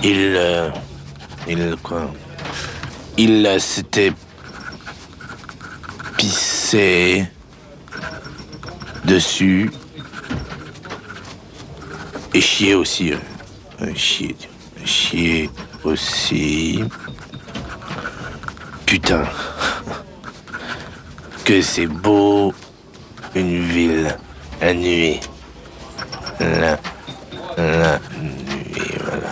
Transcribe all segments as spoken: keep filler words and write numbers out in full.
Il... Euh, il... quoi Il euh, s'était... pissé... dessus... et chié aussi. Euh, chié... chié aussi... Putain... que c'est beau... une ville... la nuit... la... la nuit, voilà...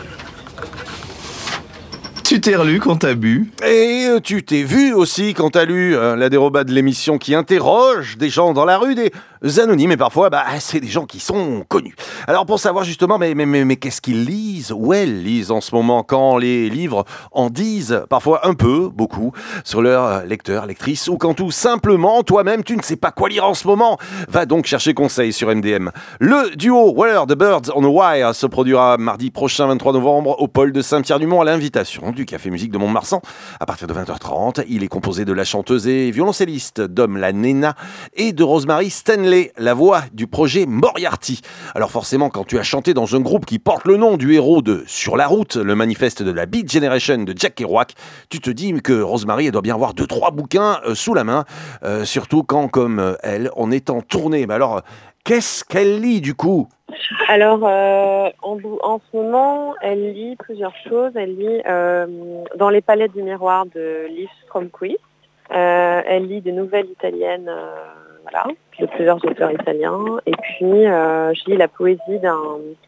Tu t'es relu quand t'as bu. Et tu t'es vu aussi quand t'as lu euh, la déroba de l'émission qui interroge des gens dans la rue, des anonymes, et parfois, bah, c'est des gens qui sont connus. Alors pour savoir justement, mais, mais, mais, mais qu'est-ce qu'ils lisent, ou elles lisent en ce moment, quand les livres en disent parfois un peu, beaucoup, sur leurs lecteurs, lectrices, ou quand tout simplement, toi-même, tu ne sais pas quoi lire en ce moment, va donc chercher conseil sur M D M. Le duo Where Are the Birds on a Wire se produira mardi prochain, vingt-trois novembre, au pôle de Saint-Pierre-du-Mont, à l'invitation du Café Musique de Mont-de-Marsan, à partir de vingt heures trente. Il est composé de la chanteuse et violoncelliste Dom la Nena et de Rosemary Stanley, la voix du projet Moriarty. Alors forcément, quand tu as chanté dans un groupe qui porte le nom du héros de Sur la route, le manifeste de la Beat Generation de Jack Kerouac, tu te dis que Rosemary, elle doit bien avoir deux, trois bouquins euh, sous la main, euh, surtout quand, comme euh, elle, on est en tournée. Mais alors, qu'est-ce qu'elle lit du coup ? Alors, euh, en, en ce moment, elle lit plusieurs choses. Elle lit euh, Dans les palettes du miroir de Liv Stromquist. Euh, elle lit des nouvelles italiennes, euh, voilà, de plusieurs auteurs italiens. Et puis, euh, je lis la poésie d'un...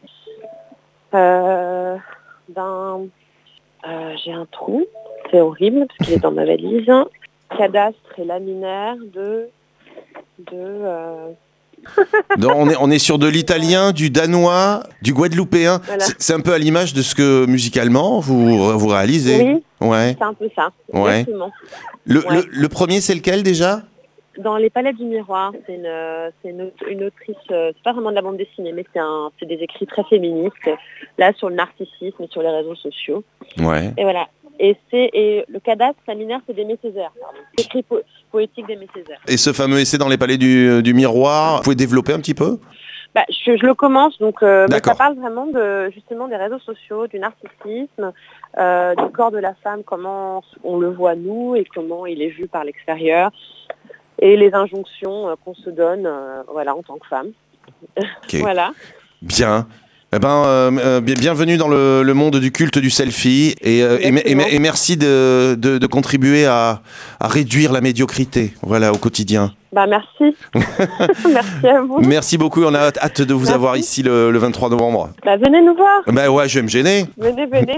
Euh, d'un euh, j'ai un trou, c'est horrible, parce qu'il est dans ma valise. Cadastre et laminaire de... de euh, Donc, on, est, on est sur de l'italien, du danois, du guadeloupéen. Voilà. C'est, c'est un peu à l'image de ce que musicalement vous, vous réalisez. Oui, ouais. C'est un peu ça, ouais. exactement. Le, ouais. le, le premier, c'est lequel déjà ? Dans les palettes du miroir, c'est une, c'est une, une autrice, c'est pas vraiment de la bande dessinée, mais c'est, un, c'est des écrits très féministes, là sur le narcissisme et sur les réseaux sociaux. Ouais. Et voilà. Et, c'est, et le cadastre laminaire, c'est d'Aimé Césaire. Écrit po- poétique d'Aimé Césaire. Et ce fameux essai dans les palais du, du miroir, vous pouvez développer un petit peu ? Bah, je, je le commence, donc euh, mais D'accord. ça parle vraiment de, justement des réseaux sociaux, du narcissisme, euh, du corps de la femme, comment on le voit nous et comment il est vu par l'extérieur, et les injonctions euh, qu'on se donne euh, voilà, en tant que femme. Okay. Voilà. Bien. Eh ben, euh, euh, bienvenue dans le, le monde du culte du selfie et, euh, et, et, et merci de, de, de contribuer à, à réduire la médiocrité, voilà, au quotidien. Bah merci. Merci à vous. Merci beaucoup, on a hâte de vous merci. avoir ici le, le vingt-trois novembre. Bah venez nous voir. Bah ouais, je vais me gêner. Venez, venez.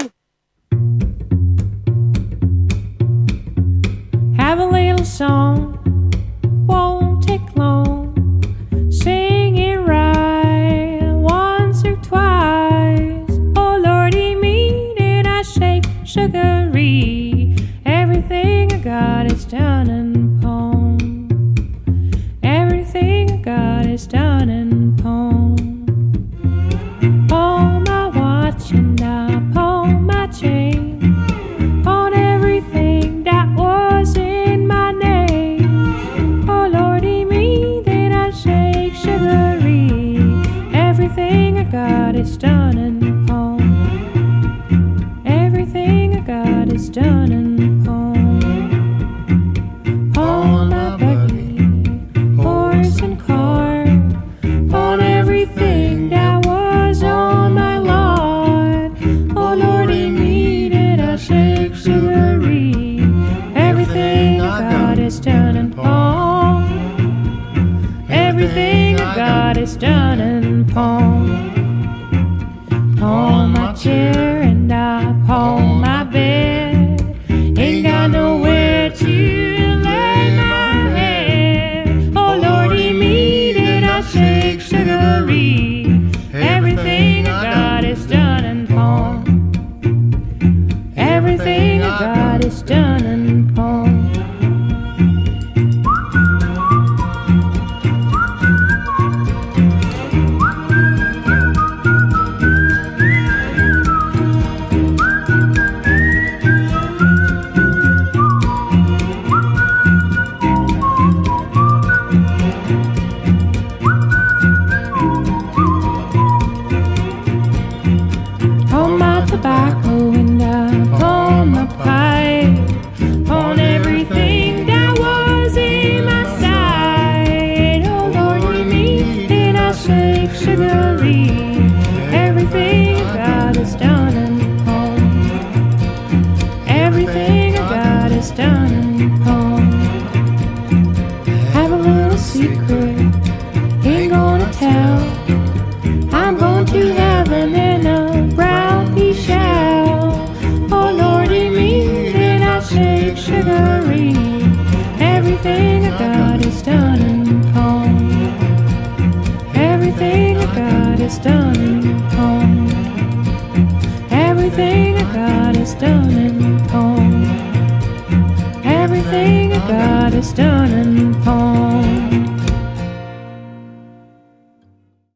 Have a little song, won't take long, sing it right once or twice. Oh Lordy me, did I shake sugary? Everything I got is done and pawn. Everything I got is done and pawn. Pawn my watch and I pawn my chain. Pawn everything that was in my name. Oh Lordy me, did I shake sugary? Everything I got is done and pawn. Everything I got is done and pawn. Pawn my buggy, horse and car. Pawn everything that was on my lot. Oh Lordy me, did I shake sugary? Everything I got is done and pawn. Everything I got is done and pawn. Pawn my chair and I pawn my bed. Ain't got nowhere to lay my head. Oh Lordy me, did I shake sugary? Everything I got is done and pawn. Everything I got is done and pawn. On my tobacco and I pawn my pipe, pawn everything that was in my sight. Oh Lord, me did I shake sugarly? Everything I got is done and pawned. Everything I got is done and pawned. Have a little secret, ain't gonna tell. I'm going to heaven in a brown pea shell. Oh Lordy me, did I shake sugarly? Everything I got is done and pawned. Everything I got is done and pawned. Everything I got is done and pawned. Everything I got is done and pawned.